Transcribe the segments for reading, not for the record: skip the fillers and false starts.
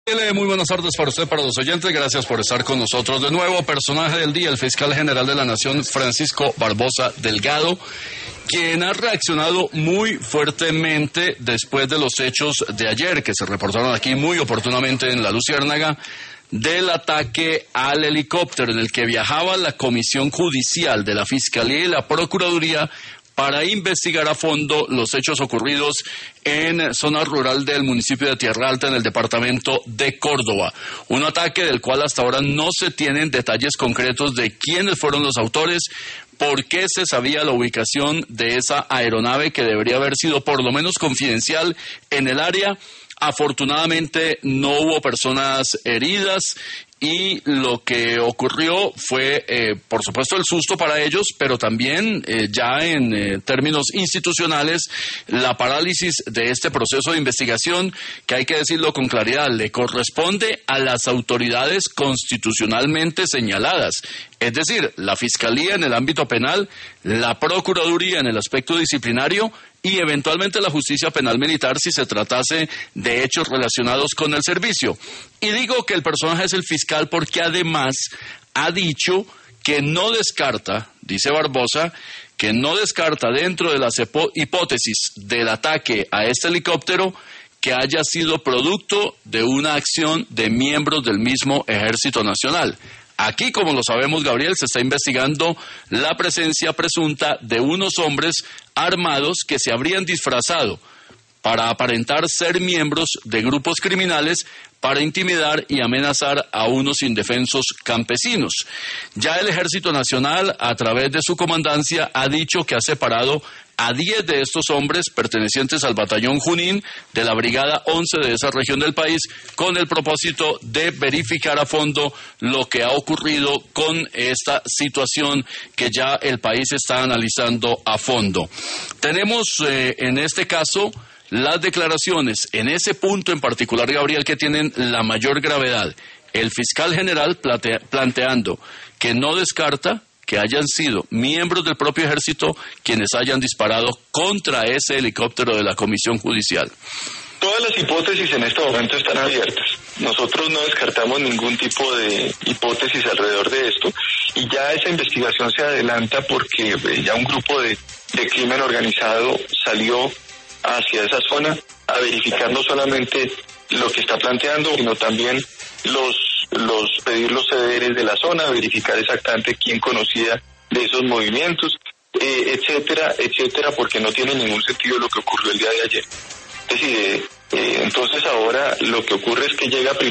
Muy buenas tardes para usted, para los oyentes. Gracias por estar con nosotros de nuevo. Personaje del día, el fiscal general de la Nación, Francisco Barbosa Delgado, quien ha reaccionado muy fuertemente después de los hechos de ayer, que se reportaron aquí muy oportunamente en La Luciérnaga, del ataque al helicóptero en el que viajaba la Comisión Judicial de la Fiscalía y la Procuraduría para investigar a fondo los hechos ocurridos en zona rural del municipio de Tierra Alta, en el departamento de Córdoba. Un ataque del cual hasta ahora no se tienen detalles concretos de quiénes fueron los autores, por qué se sabía la ubicación de esa aeronave que debería haber sido por lo menos confidencial en el área. Afortunadamente no hubo personas heridas y lo que ocurrió fue, por supuesto, el susto para ellos, pero también ya en términos institucionales, la parálisis de este proceso de investigación, que hay que decirlo con claridad, le corresponde a las autoridades constitucionalmente señaladas. Es decir, la Fiscalía en el ámbito penal, la Procuraduría en el aspecto disciplinario y eventualmente la justicia penal militar si se tratase de hechos relacionados con el servicio. Y digo que el personaje es el fiscal porque además ha dicho que no descarta, dice Barbosa, que no descarta dentro de las hipótesis del ataque a este helicóptero que haya sido producto de una acción de miembros del mismo Ejército Nacional. Aquí, como lo sabemos, Gabriel, se está investigando la presencia presunta de unos hombres armados que se habrían disfrazado para aparentar ser miembros de grupos criminales para intimidar y amenazar a unos indefensos campesinos. Ya el Ejército Nacional, a través de su comandancia, ha dicho que ha separado a 10 de estos hombres pertenecientes al batallón Junín de la Brigada 11 de esa región del país, con el propósito de verificar a fondo lo que ha ocurrido con esta situación que ya el país está analizando a fondo. Tenemos en este caso las declaraciones en ese punto en particular, Gabriel, que tienen la mayor gravedad. El fiscal general planteando que no descarta que hayan sido miembros del propio ejército quienes hayan disparado contra ese helicóptero de la Comisión Judicial. Todas las hipótesis en este momento están abiertas. Nosotros no descartamos ningún tipo de hipótesis alrededor de esto y ya esa investigación se adelanta porque ya un grupo de crimen organizado salió hacia esa zona a verificar no solamente lo que está planteando, sino también pedir los cederes de la zona, verificar exactamente quién conocía de esos movimientos, etcétera, etcétera, porque no tiene ningún sentido lo que ocurrió el día de ayer. Es decir, entonces ahora lo que ocurre es que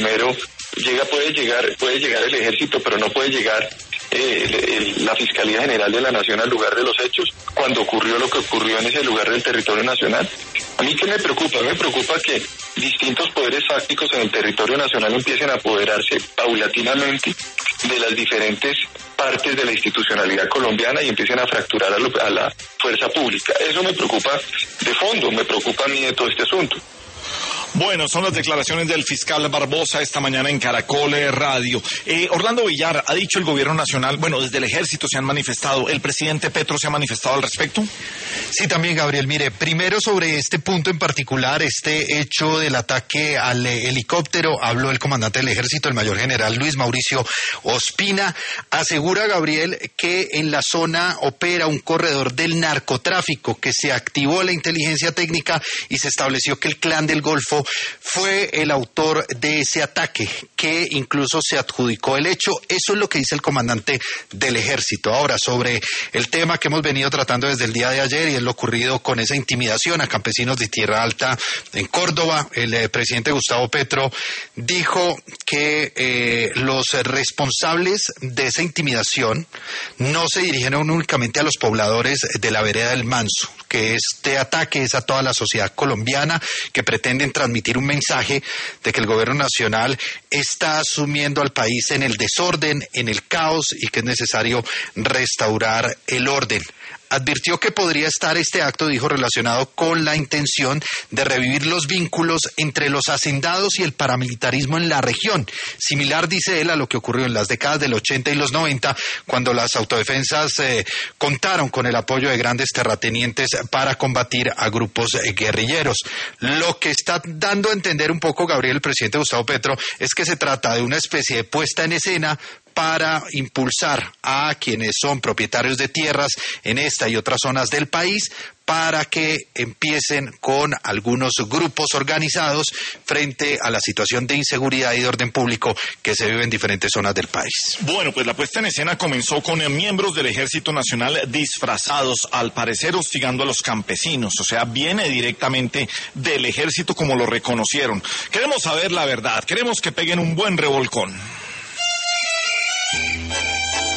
puede llegar el ejército, pero no puede llegar la Fiscalía General de la Nación al lugar de los hechos cuando ocurrió lo que ocurrió en ese lugar del territorio nacional. A mí, ¿qué me preocupa? Me preocupa que distintos poderes fácticos en el territorio nacional empiecen a apoderarse paulatinamente de las diferentes partes de la institucionalidad colombiana y empiecen a fracturar a la fuerza pública. Eso me preocupa de fondo, me preocupa a mí de todo este asunto. Bueno, son las declaraciones del fiscal Barbosa esta mañana en Caracol Radio. Orlando Villar, ha dicho el gobierno nacional, bueno, desde el ejército se han manifestado, ¿el presidente Petro se ha manifestado al respecto? Sí, también, Gabriel. Mire, primero sobre este punto en particular, este hecho del ataque al helicóptero, habló el comandante del ejército, el mayor general Luis Mauricio Ospina. Asegura, Gabriel, que en la zona opera un corredor del narcotráfico, que se activó la inteligencia técnica y se estableció que el Clan del Golfo fue el autor de ese ataque, que incluso se adjudicó el hecho. Eso es lo que dice el comandante del ejército. Ahora, sobre el tema que hemos venido tratando desde el día de ayer y es lo ocurrido con esa intimidación a campesinos de Tierra Alta en Córdoba, el presidente Gustavo Petro dijo que los responsables de esa intimidación no se dirigieron únicamente a los pobladores de la vereda del Manso, que este ataque es a toda la sociedad colombiana, que pretenden transmitir un mensaje de que el gobierno nacional está sumiendo al país en el desorden, en el caos y que es necesario restaurar el orden. advirtió que podría estar este acto, dijo, relacionado con la intención de revivir los vínculos entre los hacendados y el paramilitarismo en la región. Similar, dice él, a lo que ocurrió en las décadas del 80 y los 90, cuando las autodefensas contaron con el apoyo de grandes terratenientes para combatir a grupos guerrilleros. Lo que está dando a entender un poco, Gabriel, el presidente Gustavo Petro, es que se trata de una especie de puesta en escena para impulsar a quienes son propietarios de tierras en esta y otras zonas del país para que empiecen con algunos grupos organizados frente a la situación de inseguridad y de orden público que se vive en diferentes zonas del país. Bueno, pues la puesta en escena comenzó con miembros del Ejército Nacional disfrazados, al parecer hostigando a los campesinos, o sea, viene directamente del Ejército como lo reconocieron. Queremos saber la verdad, queremos que peguen un buen revolcón.